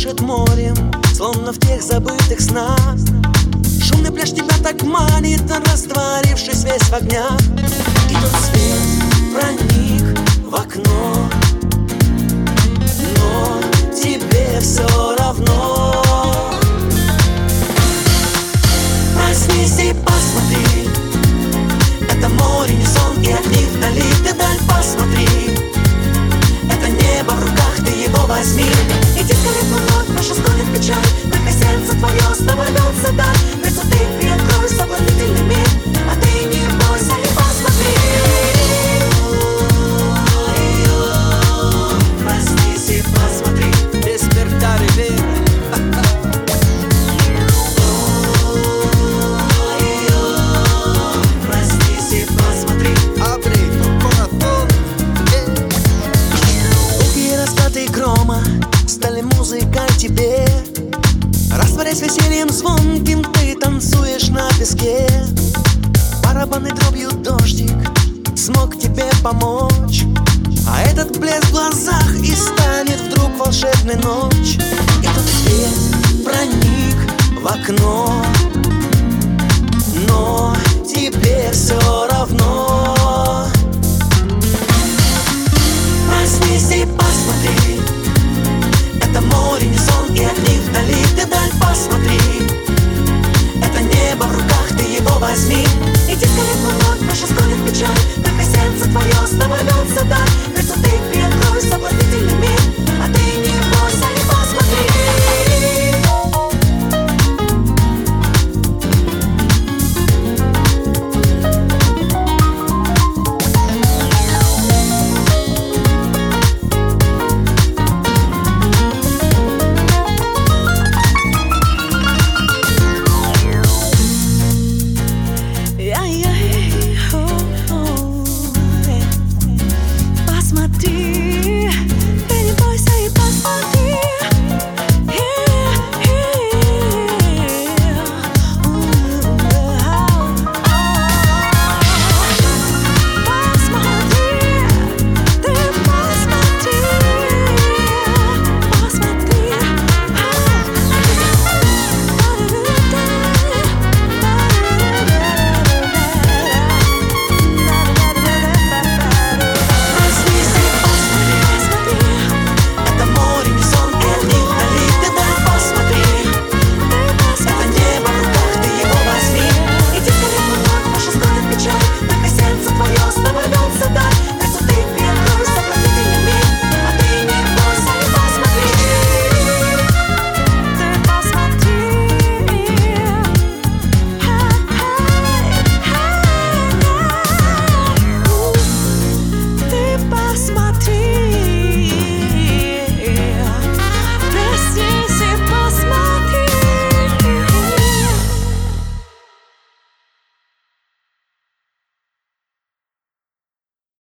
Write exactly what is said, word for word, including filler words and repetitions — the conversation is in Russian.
дышит морем, словно в тех забытых снах. Шумный пляж тебя так манит, растворившись весь в огнях. И тот свет проник в окно, но тебе все равно. Проснись и посмотри, это море не сон и огни вдали. Ты даль посмотри, это небо в руках, ты его возьми. Иди скорее вновь, наша стонет печаль, только сердце твое с тобой бьется даль. Высоты приоткрой соблазнительный мир, а ты не бойся и посмотри. Проснись и посмотри. Despertar y ver. Проснись и посмотри. Abre tu corazón. Гулкие раскаты грома стали музыкой тебе. Растворясь весельем звонким, ты танцуешь на песке. Барабанной дробью дождик смог тебе помочь, а этот блеск в глазах и станет вдруг волшебной ночь. И тот свет проник в окно,